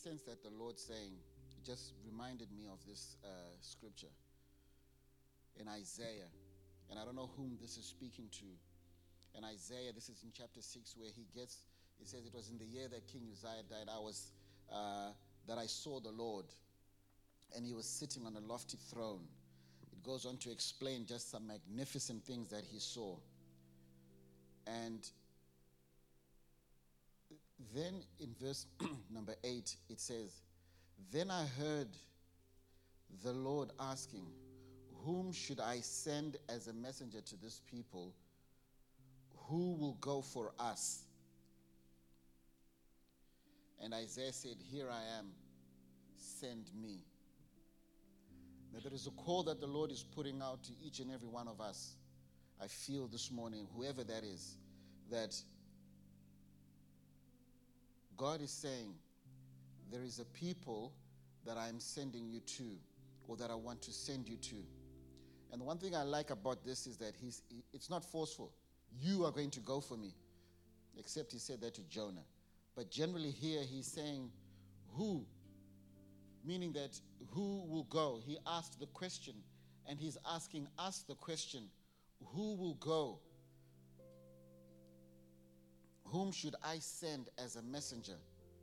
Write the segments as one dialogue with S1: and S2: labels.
S1: sense that the Lord saying, it just reminded me of this scripture in Isaiah. And I don't know whom this is speaking to. In Isaiah, this is in chapter 6, where he says, it was in the year that King Uzziah died, that I saw the Lord, and he was sitting on a lofty throne. It goes on to explain just some magnificent things that he saw. And then in verse number 8, it says, then I heard the Lord asking, whom should I send as a messenger to this people? Who will go for us? And Isaiah said, here I am, send me. Now there is a call that the Lord is putting out to each and every one of us. I feel this morning, whoever that is, that God is saying, there is a people that I'm sending you to, or that I want to send you to. And the one thing I like about this is that it's not forceful. You are going to go for me. Except he said that to Jonah. But generally here he's saying, who? Meaning that who will go? He asked the question, and he's asking us the question, who will go? Whom should I send as a messenger?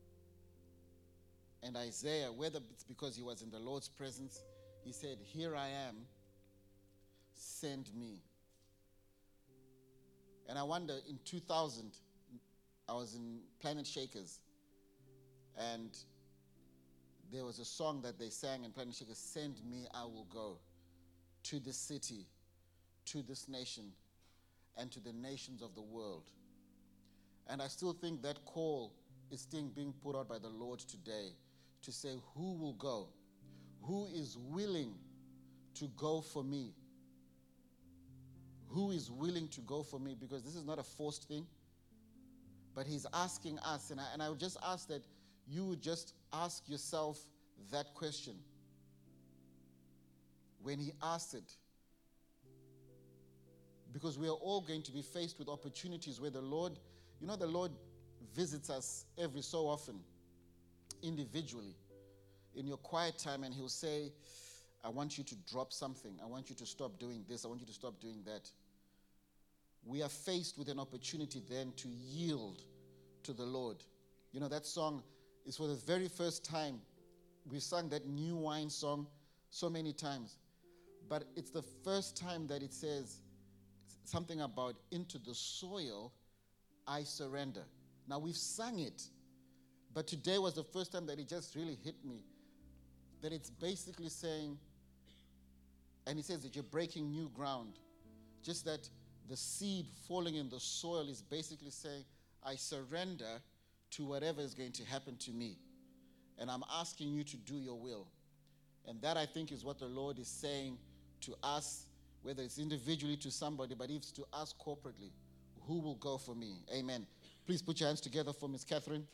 S1: And Isaiah, whether it's because he was in the Lord's presence, he said, here I am, send me. And I wonder, in 2000, I was in Planet Shakers, and there was a song that they sang in Planet Shakers, send me, I will go to this city, to this nation, and to the nations of the world. And I still think that call is still being put out by the Lord today to say, who will go? Who is willing to go for me? Who is willing to go for me? Because this is not a forced thing, but he's asking us. And I would just ask that you would just ask yourself that question. When he asked it, because we are all going to be faced with opportunities where the Lord visits us every so often, individually, in your quiet time, and he'll say, I want you to drop something. I want you to stop doing this. I want you to stop doing that. We are faced with an opportunity then to yield to the Lord. You know, that song is for the very first time. We sang that New Wine song so many times. But it's the first time that it says something about into the soil I surrender. Now, we've sung it, but today was the first time that it just really hit me, that it's basically saying, and it says that you're breaking new ground. Just that the seed falling in the soil is basically saying, I surrender to whatever is going to happen to me. And I'm asking you to do your will. And that, I think, is what the Lord is saying to us, whether it's individually to somebody, but it's to us corporately. Who will go for me? Amen. Please put your hands together for Miss Catherine.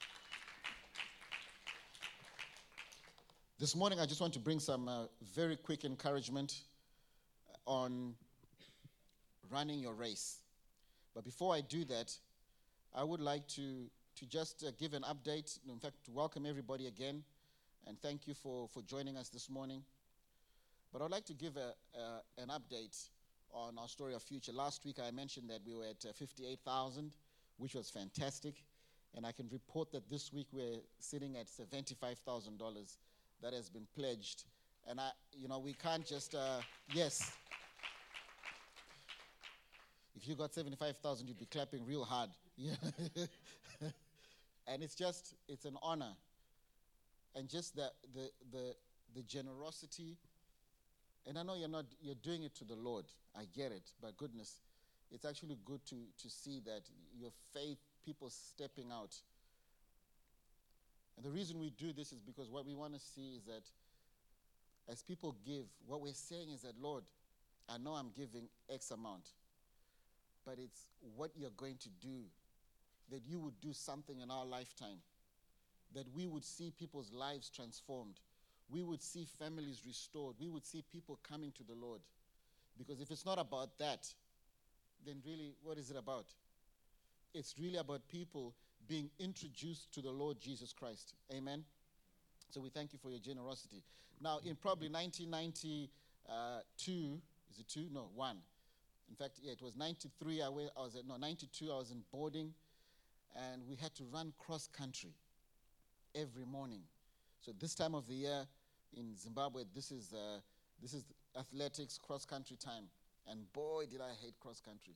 S1: This morning, I just want to bring some very quick encouragement on running your race. But before I do that, I would like to just give an update. In fact, to welcome everybody again, and thank you for joining us this morning. But I'd like to give an update on our Story of Future. Last week, I mentioned that we were at 58,000, which was fantastic. And I can report that this week we're sitting at $75,000 that has been pledged. And we can't just, yes. If you got 75,000, you'd be clapping real hard. Yeah. And it's an honor. And just the generosity. And I know you're doing it to the Lord. I get it. But goodness, it's actually good to see that your faith, people stepping out. And the reason we do this is because what we want to see is that as people give, what we're saying is that, Lord, I know I'm giving X amount, but it's what you're going to do, that you would do something in our lifetime, that we would see people's lives transformed. We would see families restored. We would see people coming to the Lord. Because if it's not about that, then really, what is it about? It's really about people being introduced to the Lord Jesus Christ. Amen? So we thank you for your generosity. Now, in probably 1992, is it two? No, one. In fact, yeah, it was 93. 92. I was in boarding, and we had to run cross country every morning. So this time of the year in Zimbabwe, this is athletics cross country time, and boy, did I hate cross country.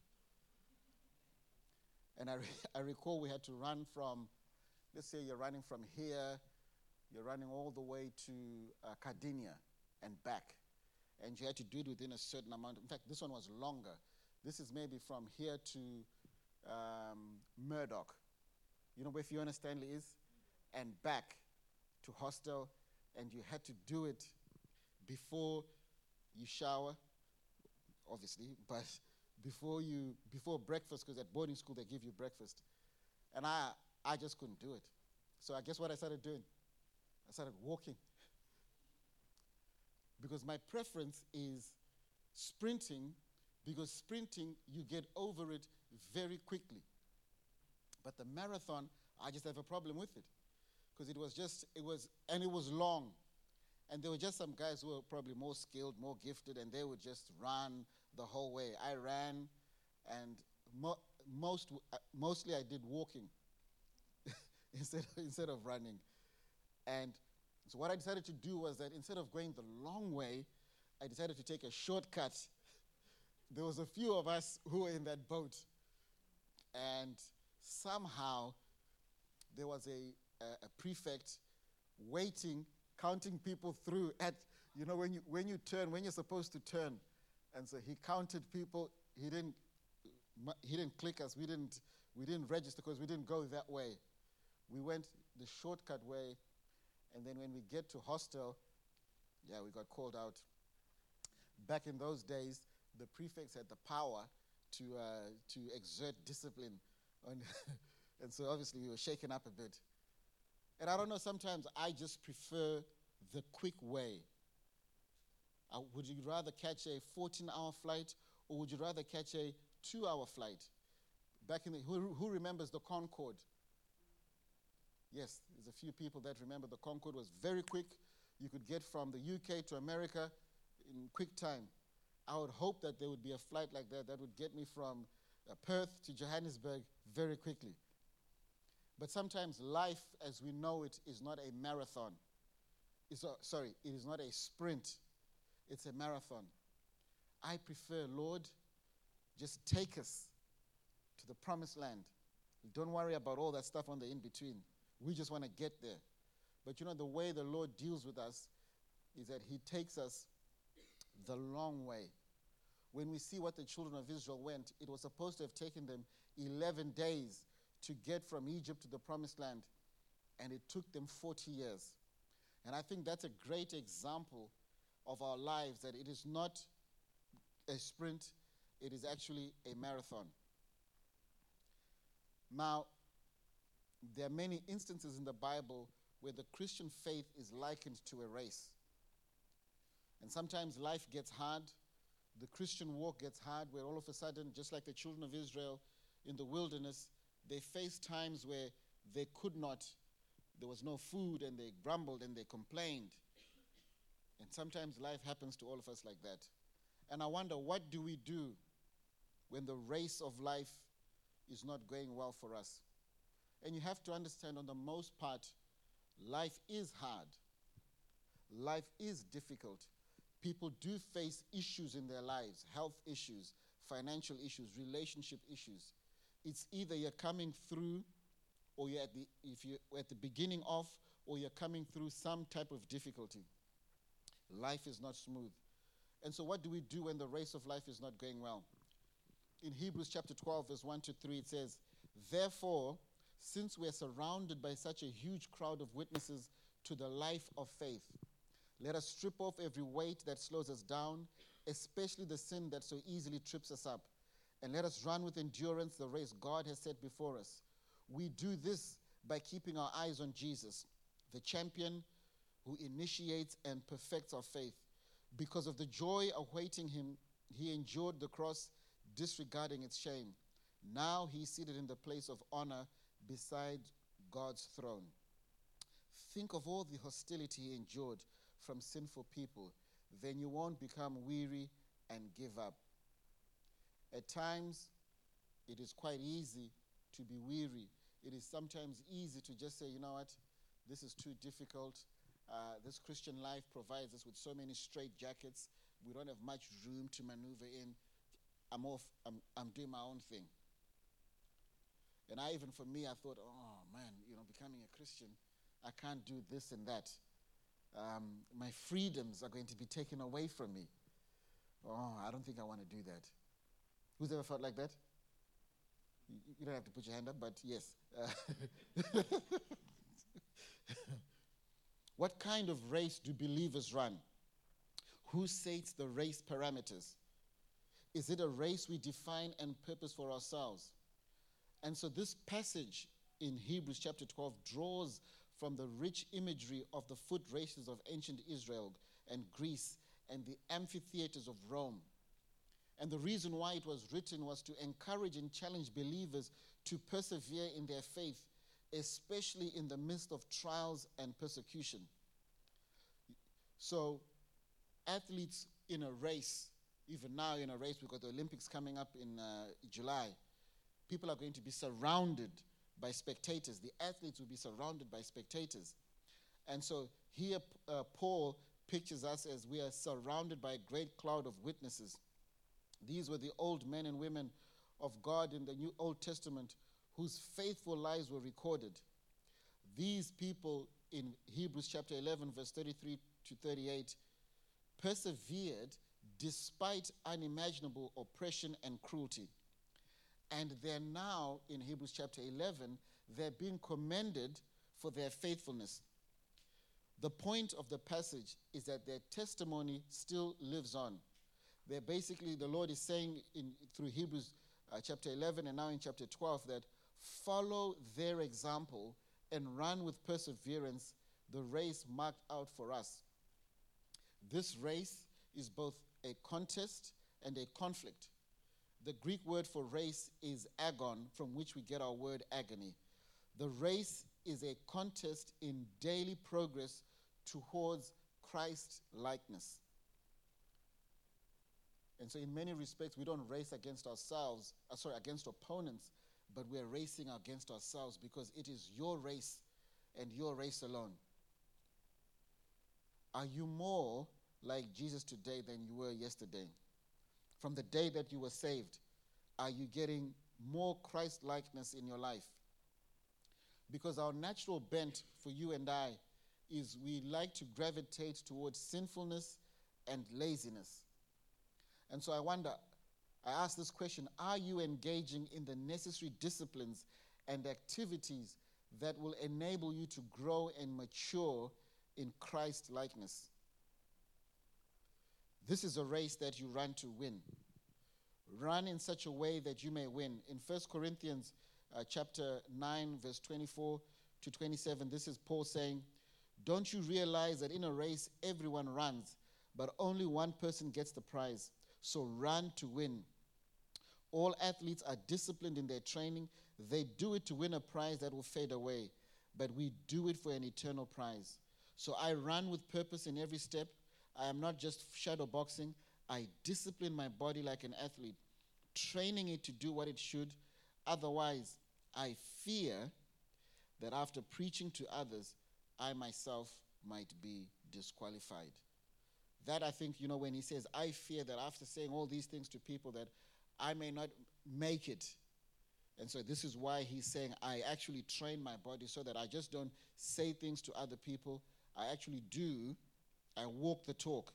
S1: And I recall we had to run from, let's say you're running from here, you're running all the way to Cardinia and back. And you had to do it within a certain amount. In fact, this one was longer. This is maybe from here to Murdoch. You know where Fiona Stanley is? And back to hostel. And you had to do it before you shower, obviously, but before breakfast, because at boarding school they give you breakfast. And I just couldn't do it. So I guess what I started doing? I started walking. Because my preference is sprinting, because sprinting, you get over it very quickly. But the marathon, I just have a problem with it. Because it was long. And there were just some guys who were probably more skilled, more gifted, and they would just run the whole way. I ran, and mostly I did walking instead of running. And so what I decided to do was that instead of going the long way, I decided to take a shortcut. There was a few of us who were in that boat. And somehow there was a prefect waiting, counting people through at, when you turn, when you're supposed to turn. And so he counted people. He didn't click us. We didn't register because we didn't go that way. We went the shortcut way. And then when we get to hostel, we got called out. Back in those days, the prefects had the power to exert discipline on and so obviously we were shaken up a bit. And I don't know, sometimes I just prefer the quick way. Would you rather catch a 14-hour flight, or would you rather catch a 2-hour flight? Who remembers the Concorde? Yes, there's a few people that remember the Concorde was very quick. You could get from the UK to America in quick time. I would hope that there would be a flight like that would get me from Perth to Johannesburg very quickly. But sometimes life as we know it is not a marathon. It is not a sprint. It's a marathon. I prefer, Lord, just take us to the promised land. Don't worry about all that stuff on the in-between. We just want to get there. But the way the Lord deals with us is that he takes us the long way. When we see what the children of Israel went, it was supposed to have taken them 11 days to get from Egypt to the promised land, and it took them 40 years. And I think that's a great example of our lives, that it is not a sprint, it is actually a marathon. Now, there are many instances in the Bible where the Christian faith is likened to a race. And sometimes life gets hard. The Christian walk gets hard, where all of a sudden, just like the children of Israel in the wilderness, they faced times where they could not. There was no food, and they grumbled and they complained. And sometimes life happens to all of us like that. And I wonder, what do we do when the race of life is not going well for us? And you have to understand, on the most part, life is hard. Life is difficult. People do face issues in their lives, health issues, financial issues, relationship issues. It's either you're coming through, or if you're at the beginning of, or you're coming through some type of difficulty. Life is not smooth. And so what do we do when the race of life is not going well? In Hebrews chapter 12, verse 1 to 3, it says, "Therefore, since we are surrounded by such a huge crowd of witnesses to the life of faith, let us strip off every weight that slows us down, especially the sin that so easily trips us up. And let us run with endurance the race God has set before us. We do this by keeping our eyes on Jesus, the champion who initiates and perfects our faith. Because of the joy awaiting him, he endured the cross, disregarding its shame. Now he is seated in the place of honor beside God's throne. Think of all the hostility he endured from sinful people. Then you won't become weary and give up. At times, it is quite easy to be weary. It is sometimes easy to just say, you know what, this is too difficult. This Christian life provides us with so many straitjackets. We don't have much room to maneuver in. I'm off. I'm doing my own thing. And for me, I thought, oh man, becoming a Christian, I can't do this and that. My freedoms are going to be taken away from me. Oh, I don't think I want to do that. Who's ever felt like that? You don't have to put your hand up, but yes. What kind of race do believers run? Who sets the race parameters? Is it a race we define and purpose for ourselves? And so this passage in Hebrews chapter 12 draws from the rich imagery of the foot races of ancient Israel and Greece and the amphitheaters of Rome. And the reason why it was written was to encourage and challenge believers to persevere in their faith, especially in the midst of trials and persecution. So athletes in a race, even now in a race, we've got the Olympics coming up in July, people are going to be surrounded by spectators. The athletes will be surrounded by spectators. And so here Paul pictures us as we are surrounded by a great cloud of witnesses. These were the old men and women of God in the New Old Testament whose faithful lives were recorded. These people in Hebrews chapter 11, verse 33 to 38, persevered despite unimaginable oppression and cruelty. And they're now, in Hebrews chapter 11, they're being commended for their faithfulness. The point of the passage is that their testimony still lives on. They're basically, the Lord is saying through Hebrews chapter 11 and now in chapter 12 that follow their example and run with perseverance the race marked out for us. This race is both a contest and a conflict. The Greek word for race is agon, from which we get our word agony. The race is a contest in daily progress towards Christ likeness. And so in many respects, we don't race against ourselves, against opponents, but we're racing against ourselves because it is your race and your race alone. Are you more like Jesus today than you were yesterday? From the day that you were saved, are you getting more Christ-likeness in your life? Because our natural bent for you and I is we like to gravitate towards sinfulness and laziness. And so I ask this question, are you engaging in the necessary disciplines and activities that will enable you to grow and mature in Christ-likeness? This is a race that you run to win. Run in such a way that you may win. In 1 Corinthians chapter 9, verse 24 to 27, this is Paul saying, don't you realize that in a race everyone runs, but only one person gets the prize? So run to win. All athletes are disciplined in their training. They do it to win a prize that will fade away, but we do it for an eternal prize. So I run with purpose in every step. I am not just shadow boxing. I discipline my body like an athlete, training it to do what it should. Otherwise, I fear that after preaching to others, I myself might be disqualified. That I think, when he says, I fear that after saying all these things to people that I may not make it. And so this is why he's saying I actually train my body so that I just don't say things to other people. I walk the talk.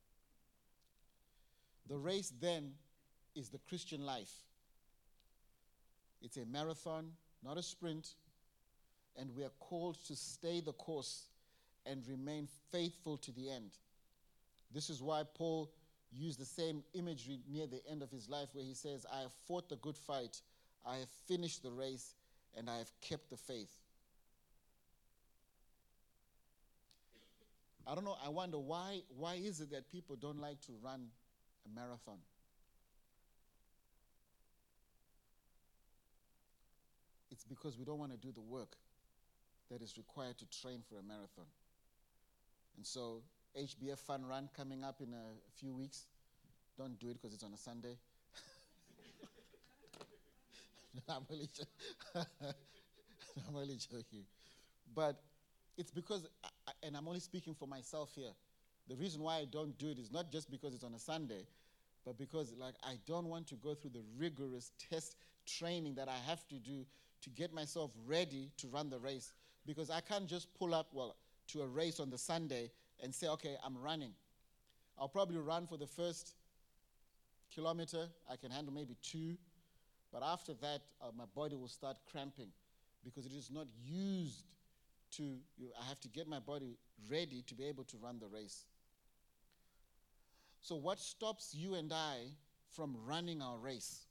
S1: The race then is the Christian life. It's a marathon, not a sprint, and we are called to stay the course and remain faithful to the end. This is why Paul used the same imagery near the end of his life where he says, I have fought the good fight, I have finished the race, and I have kept the faith. I don't know, I wonder why is it that people don't like to run a marathon? It's because we don't want to do the work. that is required to train for a marathon. And so, HBF Fun Run coming up in a few weeks. Don't do it because it's on a Sunday. I'm only joking. But it's because, and I'm only speaking for myself here, the reason why I don't do it is not just because it's on a Sunday, but because I don't want to go through the rigorous test training that I have to do to get myself ready to run the race. Because I can't just pull up, to a race on the Sunday and say, okay, I'm running. I'll probably run for the first kilometer. I can handle maybe 2. But after that, my body will start cramping because it is not used to, I have to get my body ready to be able to run the race. So what stops you and I from running our race?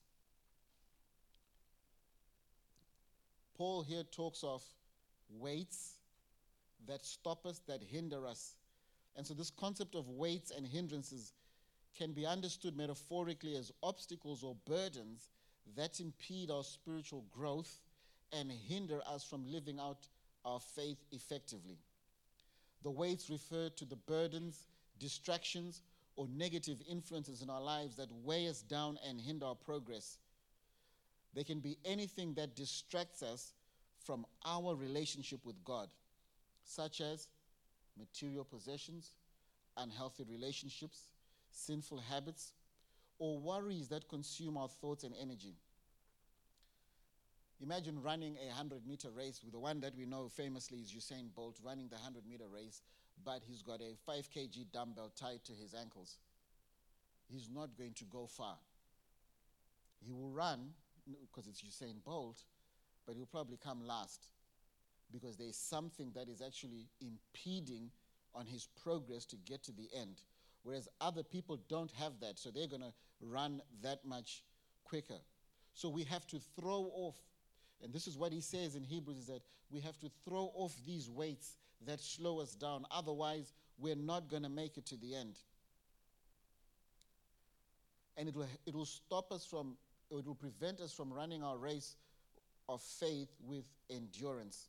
S1: Paul here talks of weights that stop us, that hinder us. And so this concept of weights and hindrances can be understood metaphorically as obstacles or burdens that impede our spiritual growth and hinder us from living out our faith effectively. The weights refer to the burdens, distractions, or negative influences in our lives that weigh us down and hinder our progress. They can be anything that distracts us from our relationship with God, such as material possessions, unhealthy relationships, sinful habits, or worries that consume our thoughts and energy. Imagine running a 100-meter race with the one that we know famously is Usain Bolt running the 100-meter race, but he's got a 5 kg dumbbell tied to his ankles. He's not going to go far. He will run because it's Usain Bolt, but he'll probably come last because there is something that is actually impeding on his progress to get to the end. Whereas other people don't have that, so they're going to run that much quicker. So we have to throw off, and this is what he says in Hebrews, is that we have to throw off these weights that slow us down. Otherwise, we're not going to make it to the end. And it will stop us from, it will prevent us from running our race of faith with endurance.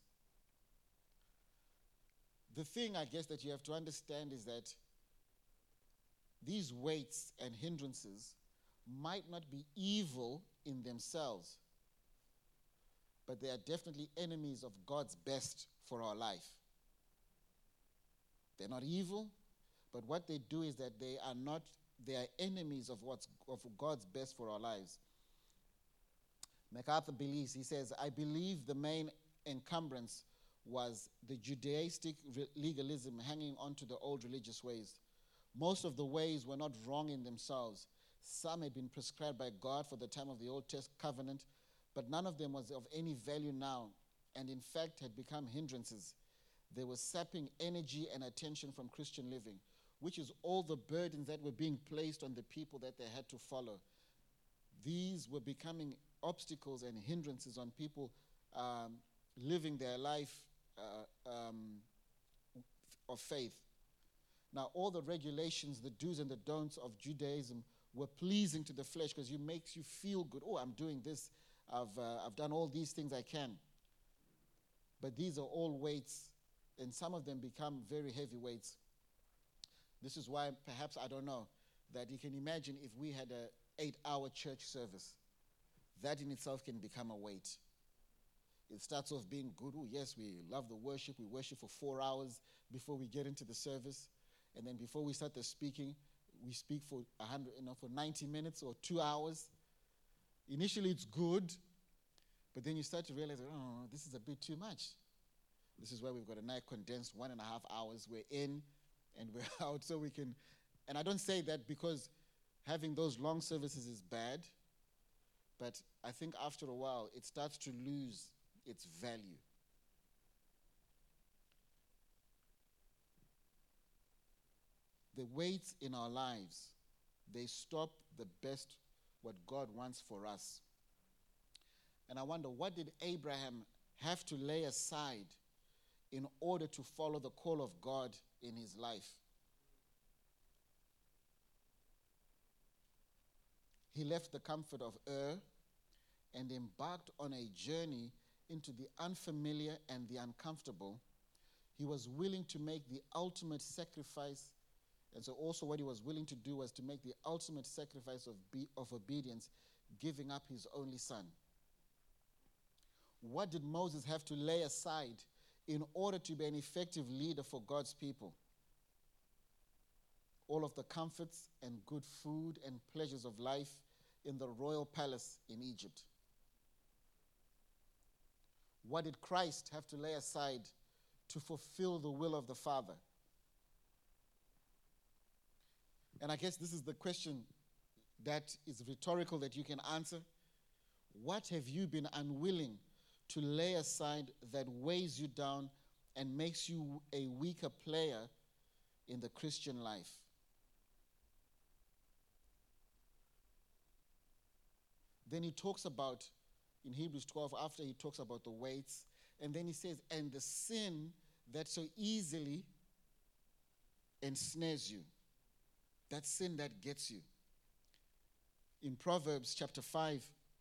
S1: The thing, I guess, that you have to understand is that these weights and hindrances might not be evil in themselves, but they are definitely enemies of God's best for our life. They're not evil, but what they do is that they are enemies of God's best for our lives. MacArthur believes, he says, I believe the main encumbrance was the Judaistic legalism hanging on to the old religious ways. Most of the ways were not wrong in themselves. Some had been prescribed by God for the time of the Old Testament covenant, but none of them was of any value now, and in fact had become hindrances. They were sapping energy and attention from Christian living, which is all the burdens that were being placed on the people that they had to follow. These were becoming obstacles and hindrances on people living their life of faith. Now, all the regulations, the do's and the don'ts of Judaism were pleasing to the flesh because it makes you feel good. Oh, I'm doing this. I've done all these things I can. But these are all weights, and some of them become very heavy weights. This is why, perhaps, I don't know, that you can imagine if we had an 8-hour church service, that in itself can become a weight. It starts off being good. Oh, yes, we love the worship. We worship for 4 hours before we get into the service. And then before we start the speaking, we speak for 90 minutes or 2 hours. Initially, it's good, but then you start to realize, oh, this is a bit too much. This is why we've got a nice condensed 1.5 hours. We're in and we're out, so we can. And I don't say that because having those long services is bad, but I think after a while, it starts to lose its value. The weights in our lives, they stop the best what God wants for us. And I wonder, what did Abraham have to lay aside in order to follow the call of God in his life? He left the comfort of Ur and embarked on a journey into the unfamiliar and the uncomfortable. He was willing to make the ultimate sacrifice. And so also what he was willing to do was to make the ultimate sacrifice of obedience, giving up his only son. What did Moses have to lay aside in order to be an effective leader for God's people? All of the comforts and good food and pleasures of life in the royal palace in Egypt. What did Christ have to lay aside to fulfill the will of the Father? And I guess this is the question that is rhetorical that you can answer. What have you been unwilling to lay aside that weighs you down and makes you a weaker player in the Christian life? Then he talks about, in Hebrews 12, after he talks about the weights, and then he says, and the sin that so easily ensnares you. That sin that gets you. In Proverbs chapter 5,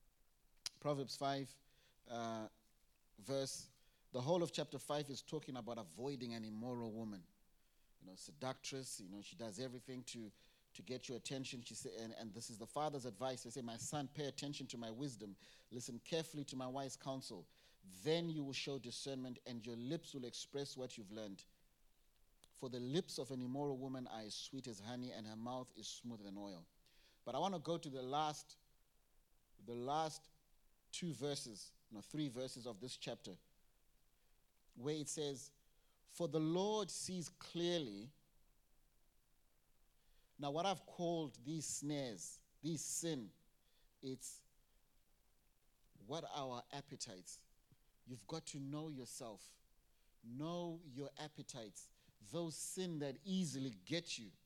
S1: verse, the whole of chapter 5 is talking about avoiding an immoral woman. Seductress, she does everything to get your attention. She say, and this is the father's advice. They say, my son, pay attention to my wisdom. Listen carefully to my wise counsel. Then you will show discernment, and your lips will express what you've learned. For the lips of an immoral woman are as sweet as honey, and her mouth is smoother than oil. But I want to go to the last 2 verses, 3 verses of this chapter, where it says, for the Lord sees clearly. Now, what I've called these snares, these sin, it's what are our appetites? You've got to know yourself. Know your appetites. Those sin that easily get you.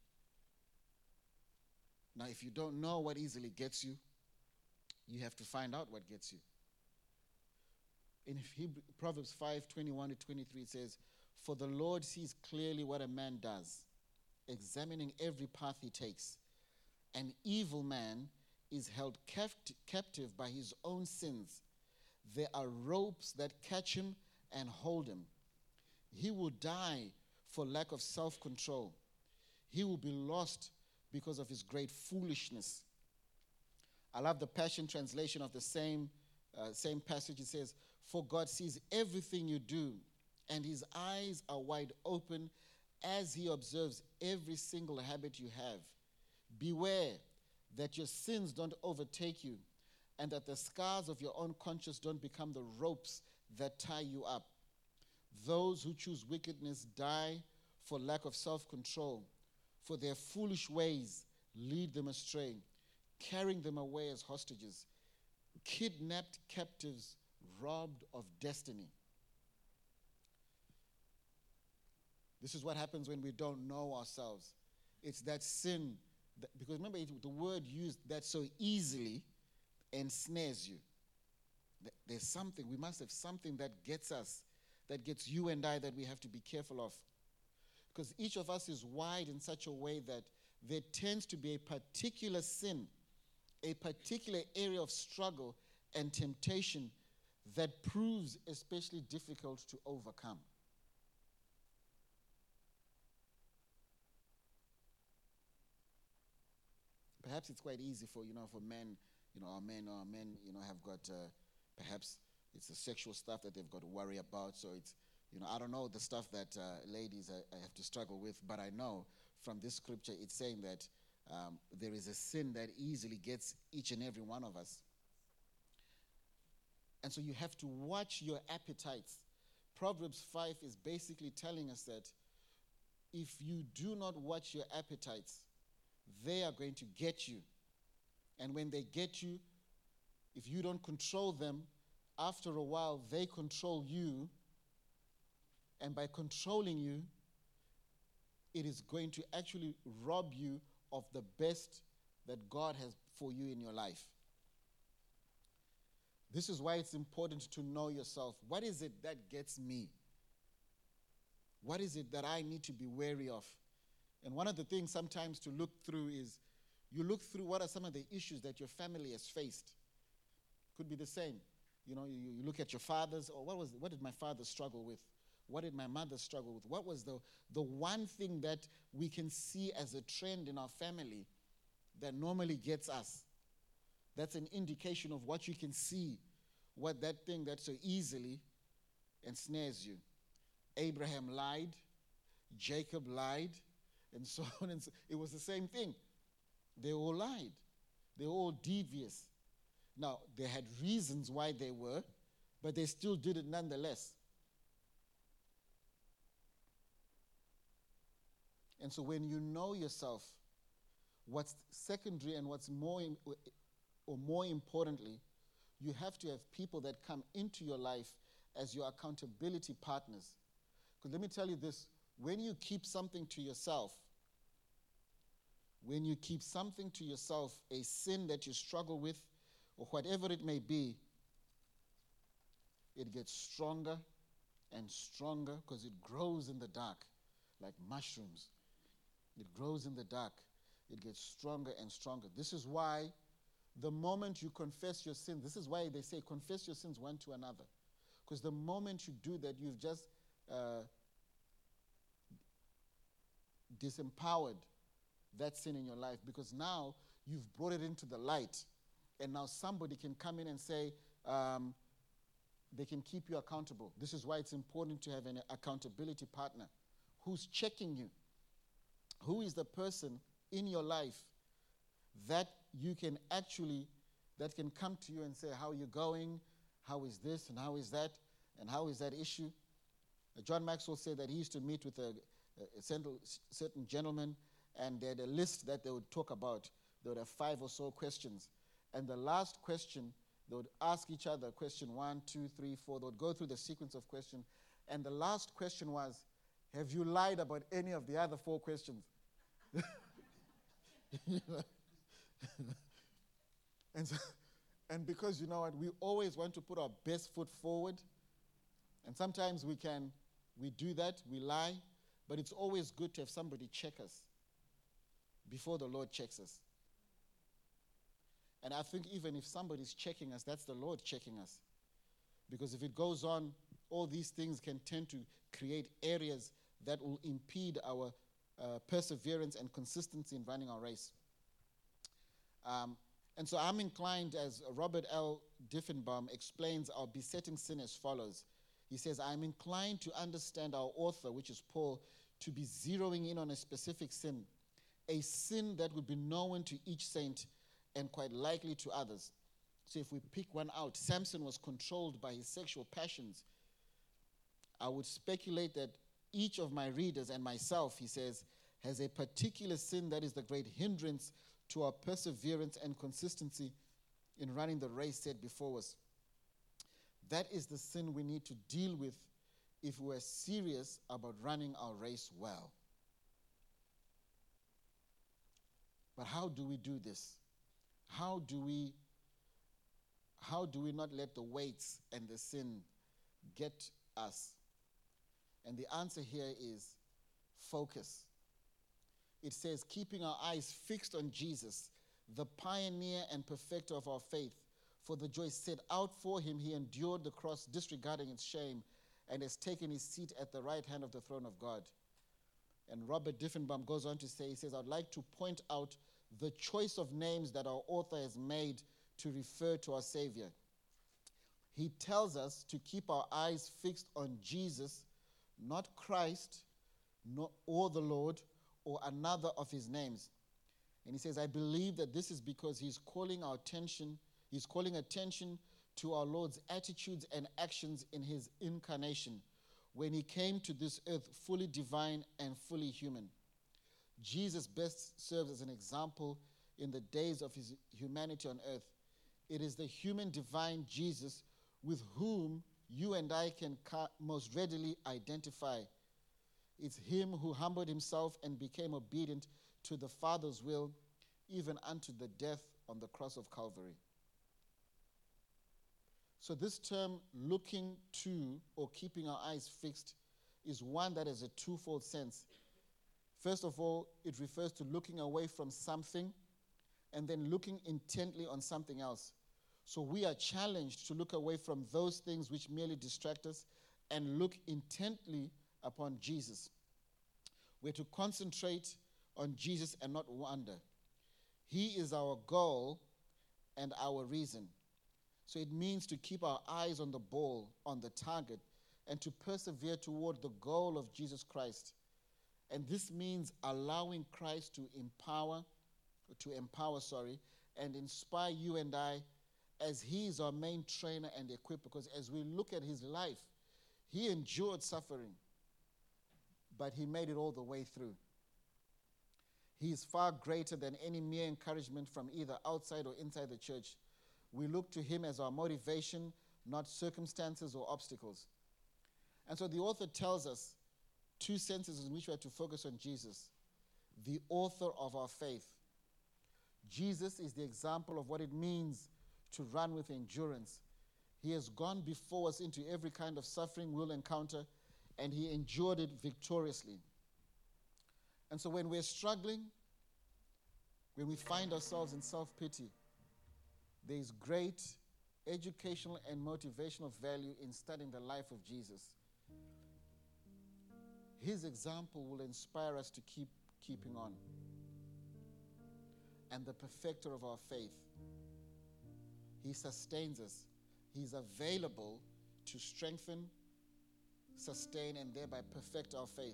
S1: Now, if you don't know what easily gets you, you have to find out what gets you. In Proverbs 5:21 to 23, it says, for the Lord sees clearly what a man does, examining every path he takes. An evil man is held captive by his own sins. There are ropes that catch him and hold him. He will die for lack of self-control. He will be lost because of his great foolishness. I love the Passion Translation of the same passage. It says, for God sees everything you do, and his eyes are wide open as he observes every single habit you have. Beware that your sins don't overtake you, and that the scars of your own conscience don't become the ropes that tie you up. Those who choose wickedness die for lack of self-control, for their foolish ways lead them astray, carrying them away as hostages, kidnapped captives, robbed of destiny. This is what happens when we don't know ourselves. It's that sin, because remember the word used that so easily ensnares you. There's something, we must have something that gets us, that gets you and I, that we have to be careful of. Because each of us is wired in such a way that there tends to be a particular sin, a particular area of struggle and temptation that proves especially difficult to overcome. Perhaps it's quite easy for men, our men have got, perhaps it's the sexual stuff that they've got to worry about. So it's, I don't know the stuff that ladies have to struggle with, but I know from this scripture it's saying that there is a sin that easily gets each and every one of us. And so you have to watch your appetites. Proverbs 5 is basically telling us that if you do not watch your appetites, they are going to get you. And when they get you, if you don't control them, after a while they control you. And by controlling you, it is going to actually rob you of the best that God has for you in your life. This is why it's important to know yourself. What is it that gets me? What is it that I need to be wary of? And one of the things sometimes to look through is, you look through what are some of the issues that your family has faced. Could be the same. You look at your fathers, or what did my father struggle with? What did my mother struggle with? What was the one thing that we can see as a trend in our family that normally gets us? That's an indication of what you can see, what that thing that so easily ensnares you. Abraham lied, Jacob lied, and so on. And so it was the same thing. They all lied. They were all devious. Now, they had reasons why they were, but they still did it nonetheless. And so when you know yourself, what's secondary and what's more importantly, you have to have people that come into your life as your accountability partners. Because let me tell you this, when you keep something to yourself, a sin that you struggle with, or whatever it may be, it gets stronger and stronger because it grows in the dark like mushrooms. It grows in the dark. It gets stronger and stronger. This is why the moment you confess your sins, this is why they say confess your sins one to another. Because the moment you do that, you've just disempowered that sin in your life, because now you've brought it into the light, and now somebody can come in and say they can keep you accountable. This is why it's important to have an accountability partner who's checking you. Who is the person in your life that you can that can come to you and say, how are you going? How is this and how is that? And how is that issue? John Maxwell said that he used to meet with a certain gentleman, and they had a list that they would talk about. They would have 5 or so questions. And the last question, they would ask each other question 1, 2, 3, 4. They would go through the sequence of questions. And the last question was, have you lied about any of the other 4 questions? And because you know what, we always want to put our best foot forward. And sometimes we do that, we lie. But it's always good to have somebody check us before the Lord checks us. And I think even if somebody's checking us, that's the Lord checking us. Because if it goes on, all these things can tend to create areas that will impede our perseverance and consistency in running our race. And so I'm inclined, as Robert L. Diffenbaum explains our besetting sin as follows. He says, I'm inclined to understand our author, which is Paul, to be zeroing in on a specific sin, a sin that would be known to each saint and quite likely to others. So if we pick one out, Samson was controlled by his sexual passions. I would speculate that each of my readers and myself, he says, has a particular sin that is the great hindrance to our perseverance and consistency in running the race set before us. That is the sin we need to deal with if we're serious about running our race well. But how do we do this? How do we not let the weights and the sin get us? And the answer here is focus. It says, keeping our eyes fixed on Jesus, the pioneer and perfecter of our faith. For the joy set out for him, he endured the cross, disregarding its shame, and has taken his seat at the right hand of the throne of God. And Robert Diffenbaum goes on to say, he says, I'd like to point out the choice of names that our author has made to refer to our Savior. He tells us to keep our eyes fixed on Jesus, not Christ, or the Lord, or another of his names. And he says, I believe that this is because he's calling attention to our Lord's attitudes and actions in his incarnation, when he came to this earth fully divine and fully human. Jesus best serves as an example in the days of his humanity on earth. It is the human divine Jesus with whom you and I can most readily identify. It's him who humbled himself and became obedient to the Father's will, even unto the death on the cross of Calvary. So this term, looking to or keeping our eyes fixed, is one that has a twofold sense. First of all, it refers to looking away from something and then looking intently on something else. So we are challenged to look away from those things which merely distract us and look intently upon Jesus. We're to concentrate on Jesus and not wander. He is our goal and our reason. So it means to keep our eyes on the ball, on the target, and to persevere toward the goal of Jesus Christ. And this means allowing Christ to empower, and inspire you and I, as he is our main trainer and equiper. Because as we look at his life, he endured suffering, but he made it all the way through. He is far greater than any mere encouragement from either outside or inside the church. We look to him as our motivation, not circumstances or obstacles. And so the author tells us two senses in which we have to focus on Jesus. The author of our faith. Jesus is the example of what it means to run with endurance. He has gone before us into every kind of suffering we'll encounter, and he endured it victoriously. And so when we're struggling, when we find ourselves in self-pity, there is great educational and motivational value in studying the life of Jesus. His example will inspire us to keep keeping on. And the perfecter of our faith, he sustains us. He's available to strengthen, sustain, and thereby perfect our faith.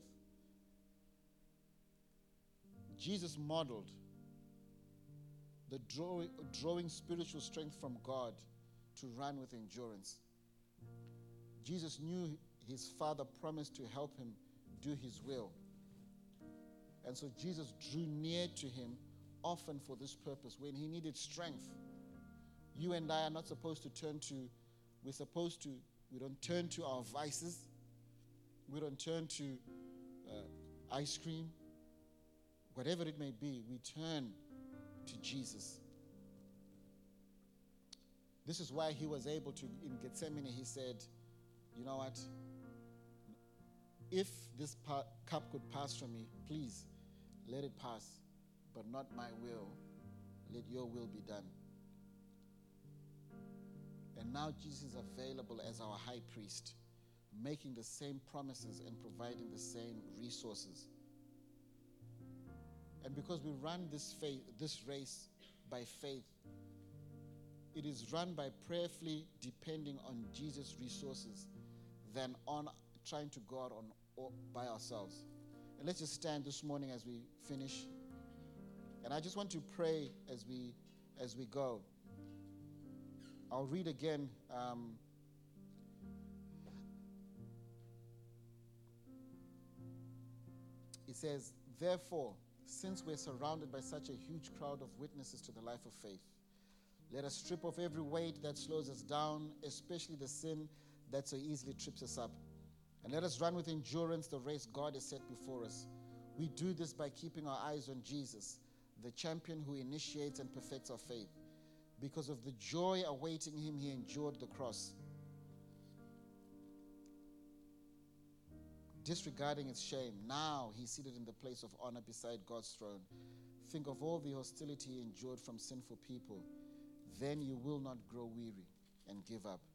S1: Jesus modeled the drawing spiritual strength from God to run with endurance. Jesus knew his Father promised to help him do his will. And so Jesus drew near to him often for this purpose. When he needed strength, you and I are not supposed to turn to, we don't turn to our vices. We don't turn to ice cream. Whatever it may be, we turn to Jesus. This is why he was able to, in Gethsemane, he said, you know what? If this cup could pass from me, please let it pass, but not my will. Let your will be done. And now Jesus is available as our high priest, making the same promises and providing the same resources. And because we run this race by faith, it is run by prayerfully depending on Jesus' resources than on trying to go out by ourselves. And let's just stand this morning as we finish. And I just want to pray as we go. I'll read again. It says, therefore, since we're surrounded by such a huge crowd of witnesses to the life of faith, let us strip off every weight that slows us down, especially the sin that so easily trips us up. And let us run with endurance the race God has set before us. We do this by keeping our eyes on Jesus, the champion who initiates and perfects our faith. Because of the joy awaiting him, he endured the cross, disregarding its shame. Now he's seated in the place of honor beside God's throne. Think of all the hostility he endured from sinful people. Then you will not grow weary and give up.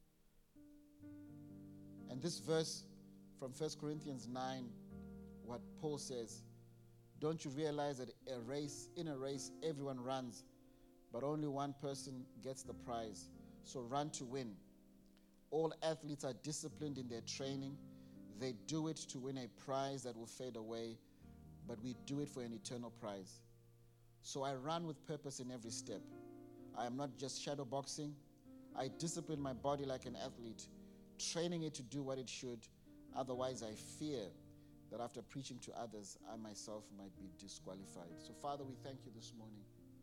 S1: And this verse from 1 Corinthians 9, what Paul says, don't you realize that in a race everyone runs, but only one person gets the prize? So run to win. All athletes are disciplined in their training. They do it to win a prize that will fade away, but we do it for an eternal prize. So I run with purpose in every step. I am not just shadow boxing. I discipline my body like an athlete, training it to do what it should. Otherwise, I fear that after preaching to others, I myself might be disqualified. So, Father, we thank you this morning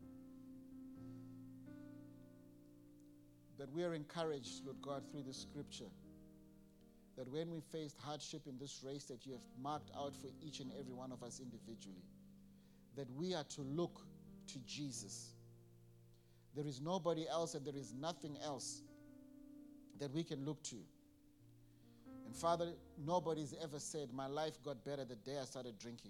S1: that we are encouraged, Lord God, through this scripture, that when we faced hardship in this race that you have marked out for each and every one of us individually, that we are to look to Jesus. There is nobody else and there is nothing else that we can look to. And Father, nobody's ever said, my life got better the day I started drinking.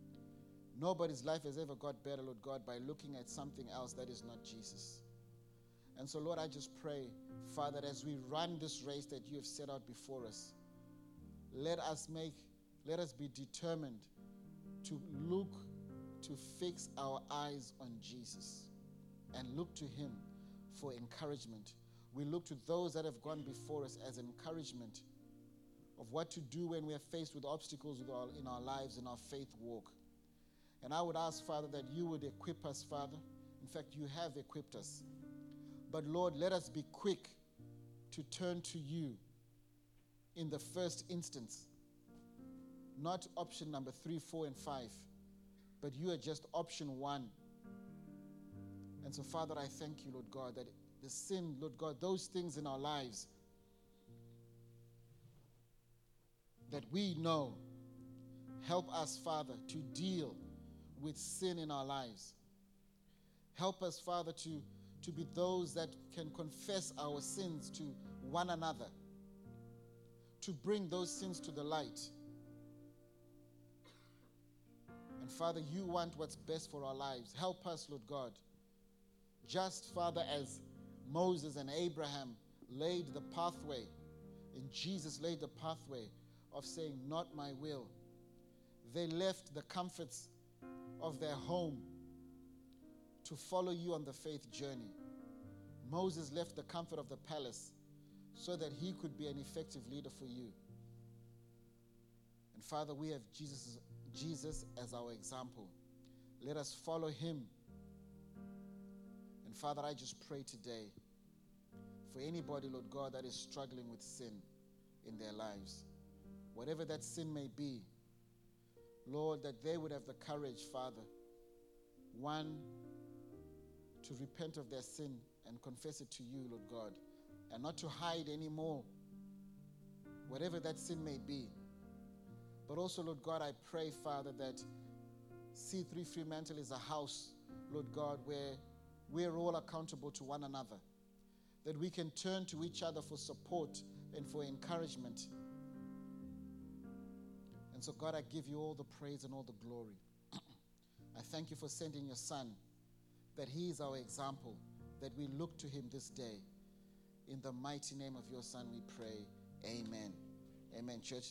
S1: Nobody's life has ever got better, Lord God, by looking at something else that is not Jesus. And so, Lord, I just pray, Father, as we run this race that you have set out before us, let us be determined to fix our eyes on Jesus and look to him for encouragement. We look to those that have gone before us as encouragement of what to do when we are faced with obstacles in our lives, in our faith walk. And I would ask, Father, that you would equip us, Father. In fact, you have equipped us. But Lord, let us be quick to turn to you in the first instance. Not option number 3, 4, and 5, but you are just option 1. And so, Father, I thank you, Lord God, that the sin, Lord God, those things in our lives that we know, help us, Father, to deal with sin in our lives. Help us, Father, to be those that can confess our sins to one another, to bring those sins to the light. And Father, you want what's best for our lives. Help us, Lord God. Just, Father, as Moses and Abraham laid the pathway, and Jesus laid the pathway of saying, not my will. They left the comforts of their home to follow you on the faith journey. Moses left the comfort of the palace so that he could be an effective leader for you. And Father, we have Jesus as our example. Let us follow him. And Father, I just pray today for anybody, Lord God, that is struggling with sin in their lives. Whatever that sin may be, Lord, that they would have the courage, Father, one, to repent of their sin and confess it to you, Lord God, and not to hide anymore, whatever that sin may be. But also, Lord God, I pray, Father, that C3 Fremantle is a house, Lord God, where we're all accountable to one another, that we can turn to each other for support and for encouragement. And so, God, I give you all the praise and all the glory. I thank you for sending your Son, that he is our example, that we look to him this day. In the mighty name of your Son we pray. Amen. Amen, church.